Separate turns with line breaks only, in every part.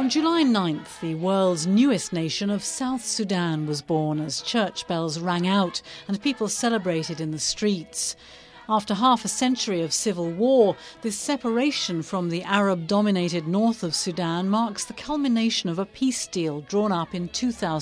On July 9th, the world's newest nation of South Sudan was born as church bells rang out and people celebrated in the streets. After half a century of civil war, this separation from the Arab-dominated north of Sudan marks the culmination of a peace deal drawn up in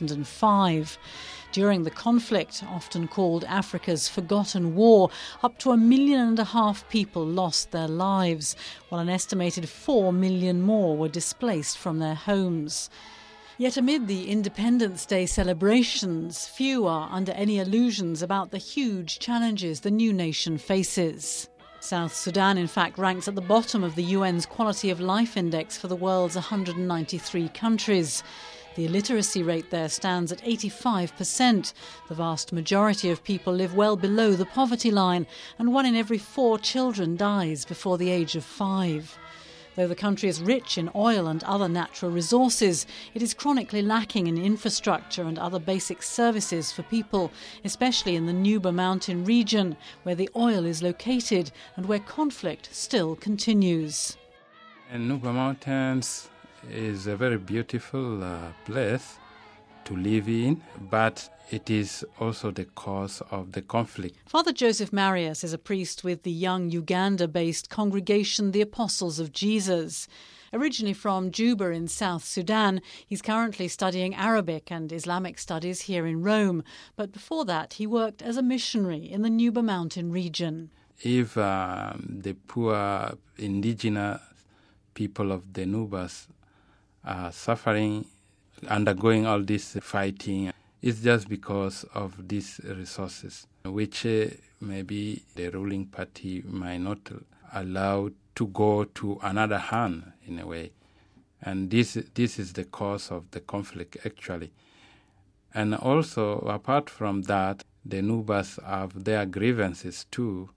2005. During the conflict, often called Africa's forgotten war, up to 1.5 million people lost their lives, while an estimated 4 million more were displaced from their homes. Yet amid the Independence Day celebrations, few are under any illusions about the huge challenges the new nation faces. South Sudan, in fact, ranks at the bottom of the UN's Quality of Life Index for the world's 193 countries. The illiteracy rate there stands at 85%. The vast majority of people live well below the poverty line, and 1 in every 4 children dies before the age of 5. Though the country is rich in oil and other natural resources, it is chronically lacking in infrastructure and other basic services for people, especially in the Nuba Mountain region, where the oil is located and where conflict still continues.
In Nuba Mountains is a very beautiful place to live in, but it is also the cause of the conflict.
Father Joseph Marius is a priest with the young Uganda-based congregation The Apostles of Jesus. Originally from Juba in South Sudan, he's currently studying Arabic and Islamic studies here in Rome. But before that, he worked as a missionary in the Nuba Mountain region.
If the poor indigenous people of the Nubas are suffering, undergoing all this fighting, it's just because of these resources, which maybe the ruling party might not allow to go to another hand in a way. And this is the cause of the conflict, actually. And also, apart from that, the Nubas have their grievances too.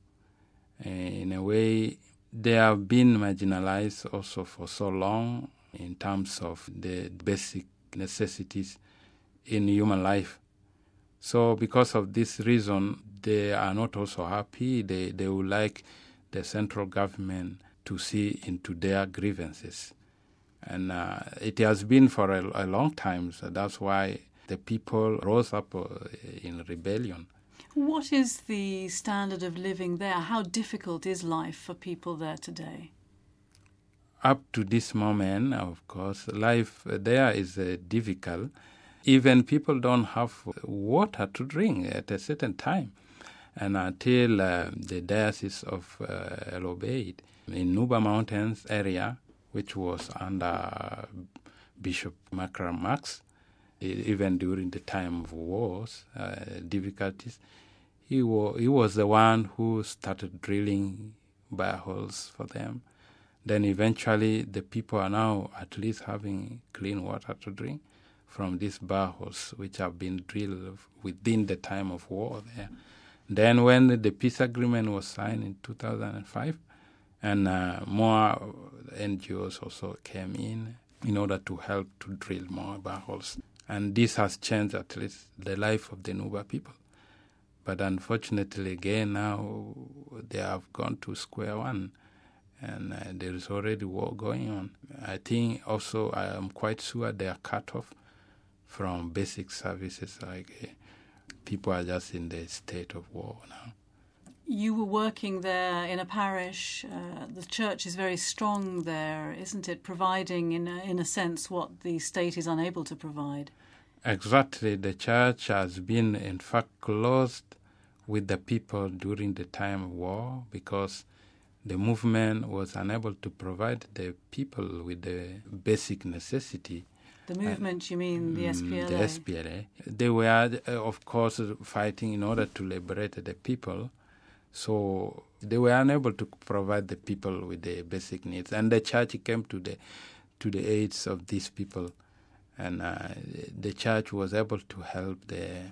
In a way, they have been marginalized also for so long in terms of the basic necessities in human life. So because of this reason, they are not also happy. They would like the central government to see into their grievances. And it has been for a long time, so that's why the people rose up in rebellion.
What is the standard of living there? How difficult is life for people there today?
Up to this moment, of course, life there is difficult. Even people don't have water to drink at a certain time. And until the Diocese of El Obeid in Nuba Mountains area, which was under Bishop Makram Max, even during the time of wars, difficulties, he was the one who started drilling boreholes for them. Then eventually the people are now at least having clean water to drink from these boreholes, which have been drilled within the time of war there. Then when the peace agreement was signed in 2005, and more NGOs also came in order to help to drill more boreholes. And this has changed at least the life of the Nuba people. But unfortunately, again, now they have gone to square one. And there is already war going on. I think also I am quite sure they are cut off from basic services. Like people are just in the state of war now.
You were working there in a parish. The church is very strong there, isn't it? Providing, in a sense, what the state is unable to provide.
Exactly. The church has been, in fact, closed with the people during the time of war because the movement was unable to provide the people with the basic necessity.
The movement, you mean the SPLA?
The SPLA. They were, of course, fighting in order to liberate the people. So they were unable to provide the people with the basic needs. And the church came to the aids of these people. And the church was able to help the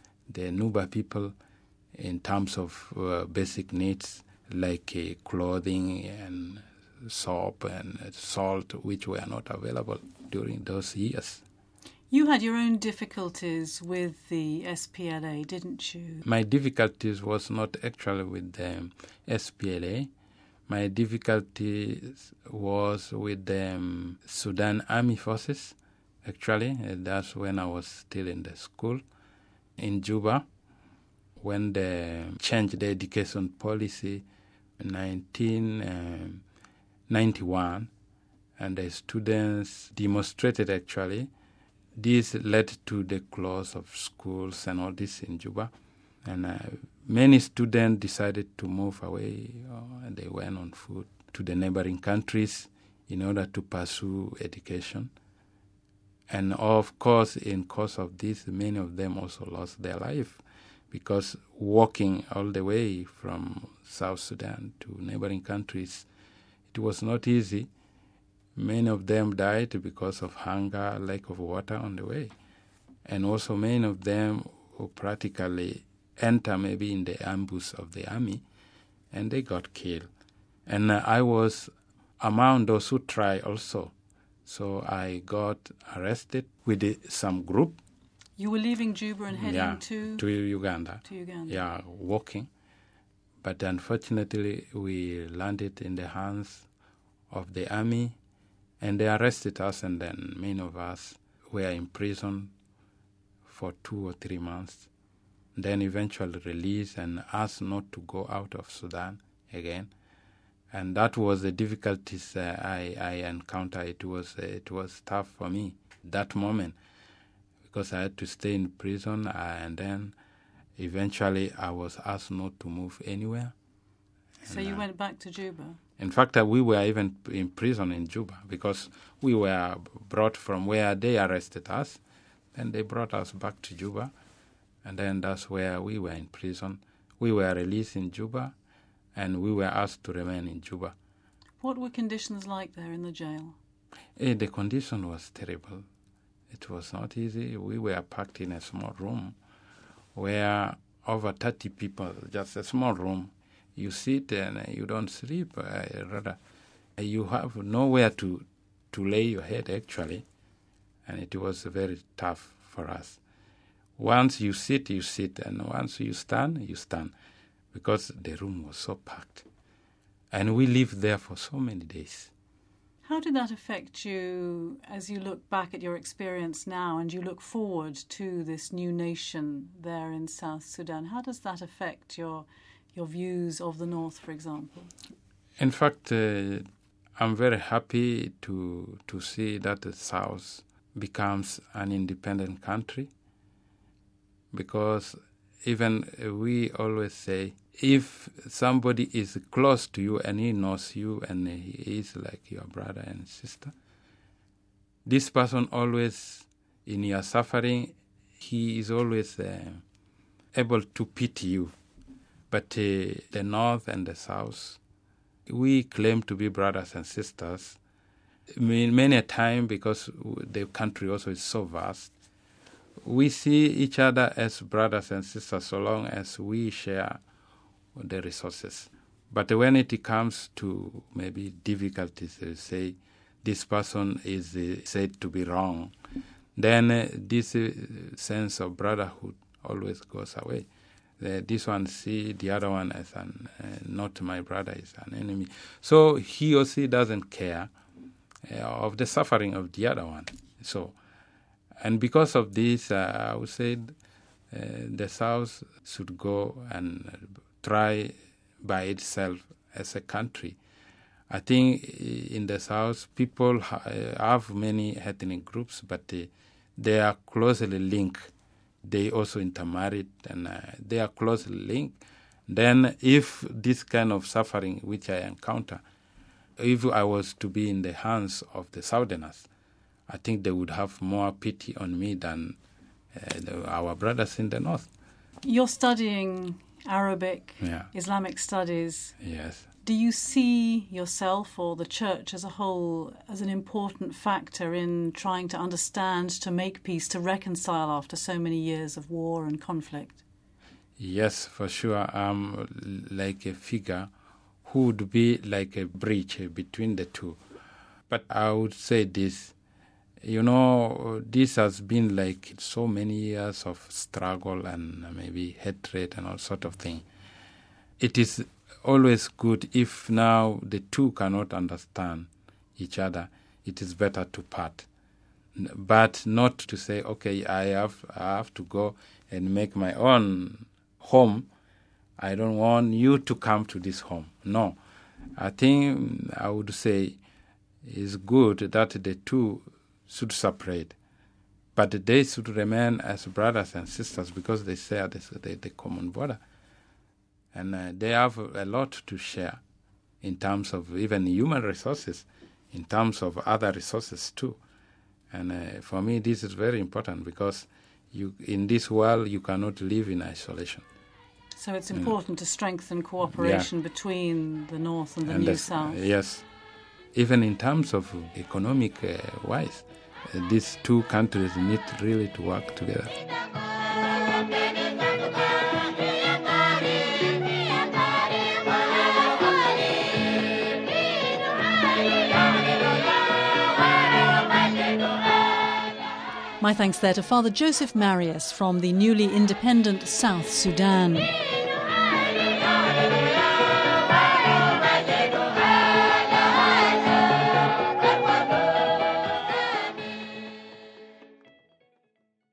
Nuba people in terms of basic needs, like clothing and soap and salt, which were not available during those years.
You had your own difficulties with the SPLA, didn't you?
My difficulties was not actually with the SPLA. My difficulty was with the Sudan Army Forces, actually. That's when I was still in the school in Juba, when they changed the education policy in 1991, and the students demonstrated, actually. This led to the close of schools and all this in Juba. And many students decided to move away, and they went on foot to the neighboring countries in order to pursue education. And of course, in course of this, many of them also lost their life, because walking all the way from South Sudan to neighboring countries, it was not easy. Many of them died because of hunger, lack of water on the way. And also many of them who practically enter maybe in the ambush of the army, and they got killed. And I was among those who tried also. So I got arrested with some group.
You were leaving Juba and heading
to Uganda.
To Uganda.
Yeah, walking. But unfortunately, we landed in the hands of the army, and they arrested us, and then many of us were in prison for 2 or 3 months. Then eventually released and asked not to go out of Sudan again. And that was the difficulties I encountered. It was tough for me that moment, because I had to stay in prison, and then eventually I was asked not to move anywhere.
So you went back to Juba?
In fact, we were even in prison in Juba, because we were brought from where they arrested us, and they brought us back to Juba, and then that's where we were in prison. We were released in Juba, and we were asked to remain in Juba.
What were conditions like there in the jail?
The condition was terrible. It was not easy. We were packed in a small room where over 30 people, just a small room. You sit and you don't sleep. Rather, you have nowhere to lay your head, actually. And it was very tough for us. Once you sit, and once you stand, because the room was so packed. And we lived there for so many days.
How did that affect you as you look back at your experience now and you look forward to this new nation there in South Sudan? How does that affect your views of the North, for example?
In fact, I'm very happy to see that the South becomes an independent country, because even we always say, if somebody is close to you and he knows you and he is like your brother and sister, this person always, in your suffering, he is always able to pity you. But the North and the South, we claim to be brothers and sisters. I mean, many a time, because the country also is so vast, we see each other as brothers and sisters so long as we share the resources. But when it comes to maybe difficulties, say this person is said to be wrong, then this sense of brotherhood always goes away. This one see the other one as not my brother, is an enemy. So he or she doesn't care of the suffering of the other one. So, and because of this, I would say the South should go and try by itself as a country. I think in the South, people have many ethnic groups, but they are closely linked. They also intermarried, and they are closely linked. Then if this kind of suffering which I encounter, if I was to be in the hands of the Southerners, I think they would have more pity on me than our brothers in the North.
You're studying Arabic, Islamic studies.
Yes.
Do you see yourself or the church as a whole as an important factor in trying to understand, to make peace, to reconcile after so many years of war and conflict?
Yes, for sure. I'm like a figure who would be like a bridge between the two. But I would say this, this has been like so many years of struggle and maybe hatred and all sort of thing. It is always good if now the two cannot understand each other. It is better to part, but not to say, okay, I have to go and make my own home. I don't want you to come to this home. No, I think I would say it's good that the two should separate, but they should remain as brothers and sisters because they share the common border. And they have a lot to share in terms of even human resources, in terms of other resources too. And for me, this is very important because in this world, you cannot live in isolation.
So it's important to strengthen cooperation between the North and the New South.
Yes. Even in terms of economic wise, these two countries need really to work together.
My thanks there to Father Joseph Marius from the newly independent South Sudan.